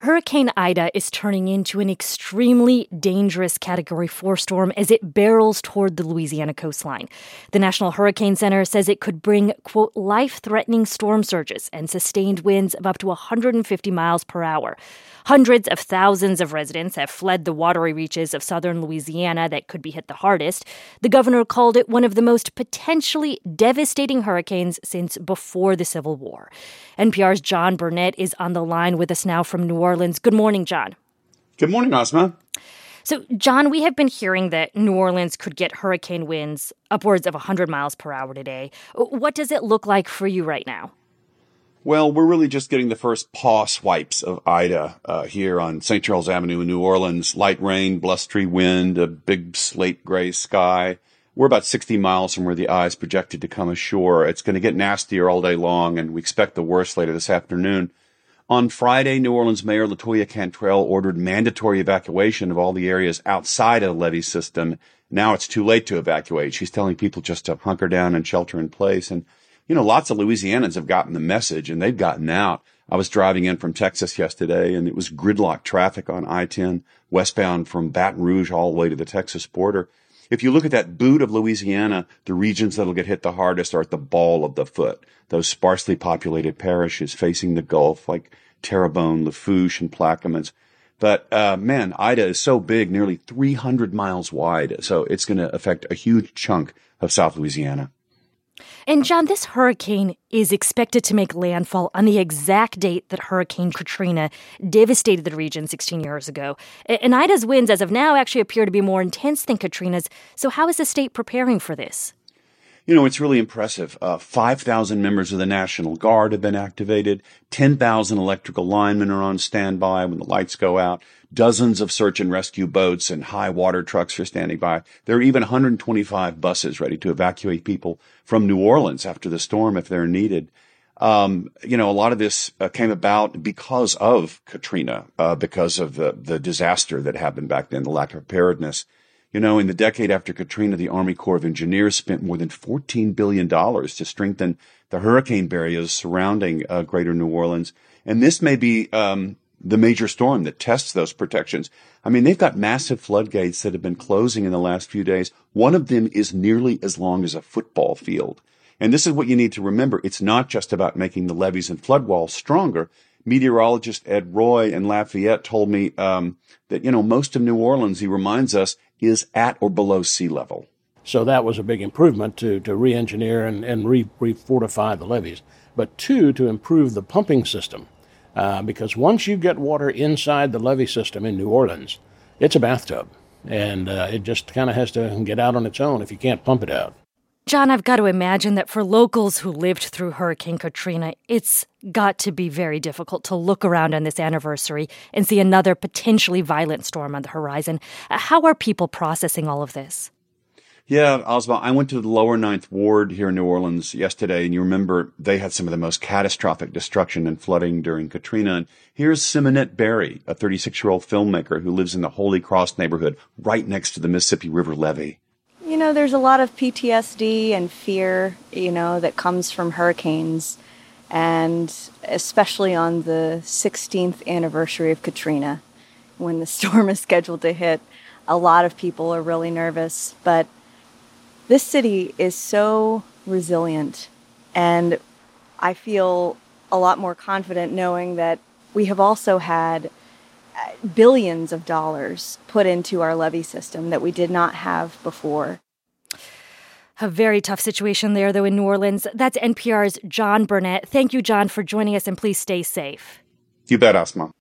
Hurricane Ida is turning into an extremely dangerous Category 4 storm as it barrels toward the Louisiana coastline. The National Hurricane Center says it could bring, quote, life-threatening storm surges and sustained winds of up to 150 miles per hour. Hundreds of thousands of residents have fled the watery reaches of southern Louisiana that could be hit the hardest. The governor called it one of the most potentially devastating hurricanes since before the Civil War. NPR's John Burnett is on the line with us now from New Orleans. Good morning, John. Good morning, Asma. So, John, we have been hearing that New Orleans could get hurricane winds upwards of 100 miles per hour today. What does it look like for you right now? Well, we're really just getting the first paw swipes of Ida here on St. Charles Avenue in New Orleans. Light rain, blustery wind, a big slate gray sky. We're about 60 miles from where the eye is projected to come ashore. It's going to get nastier all day long, and we expect the worst later this afternoon. On Friday, New Orleans Mayor LaToya Cantrell ordered mandatory evacuation of all the areas outside of the levee system. Now it's too late to evacuate. She's telling people just to hunker down and shelter in place. And lots of Louisianans have gotten the message, and they've gotten out. I was driving in from Texas yesterday, and it was gridlock traffic on I-10, westbound from Baton Rouge all the way to the Texas border. If you look at that boot of Louisiana, the regions that'll get hit the hardest are at the ball of the foot, those sparsely populated parishes facing the Gulf, like Terrebonne, Lafourche, and Plaquemines. But, Ida is so big, nearly 300 miles wide, so it's going to affect a huge chunk of South Louisiana. And John, this hurricane is expected to make landfall on the exact date that Hurricane Katrina devastated the region 16 years ago. And Ida's winds, as of now, actually appear to be more intense than Katrina's. So how is the state preparing for this? It's really impressive. 5,000 members of the National Guard have been activated. 10,000 electrical linemen are on standby when the lights go out. Dozens of search and rescue boats and high water trucks are standing by. There are even 125 buses ready to evacuate people from New Orleans after the storm if they're needed. A lot of this came about because of Katrina, because of the disaster that happened back then, the lack of preparedness. In the decade after Katrina, the Army Corps of Engineers spent more than $14 billion to strengthen the hurricane barriers surrounding greater New Orleans. And this may be the major storm that tests those protections. They've got massive floodgates that have been closing in the last few days. One of them is nearly as long as a football field. And this is what you need to remember. It's not just about making the levees and flood walls stronger. Meteorologist Ed Roy in Lafayette told me that, most of New Orleans, he reminds us, is at or below sea level. So that was a big improvement to re-engineer and re-fortify the levees. But two, to improve the pumping system. Because once you get water inside the levee system in New Orleans, it's a bathtub. And it just kind of has to get out on its own if you can't pump it out. John, I've got to imagine that for locals who lived through Hurricane Katrina, it's got to be very difficult to look around on this anniversary and see another potentially violent storm on the horizon. How are people processing all of this? Yeah, Osma, I went to the lower Ninth Ward here in New Orleans yesterday, and you remember they had some of the most catastrophic destruction and flooding during Katrina. And here's Simonette Berry, a 36-year-old filmmaker who lives in the Holy Cross neighborhood right next to the Mississippi River levee. There's a lot of PTSD and fear, that comes from hurricanes, and especially on the 16th anniversary of Katrina, when the storm is scheduled to hit. A lot of people are really nervous, but this city is so resilient, and I feel a lot more confident knowing that we have also had billions of dollars put into our levee system that we did not have before. A very tough situation there, though, in New Orleans. That's NPR's John Burnett. Thank you, John, for joining us, and please stay safe. You bet, Asma.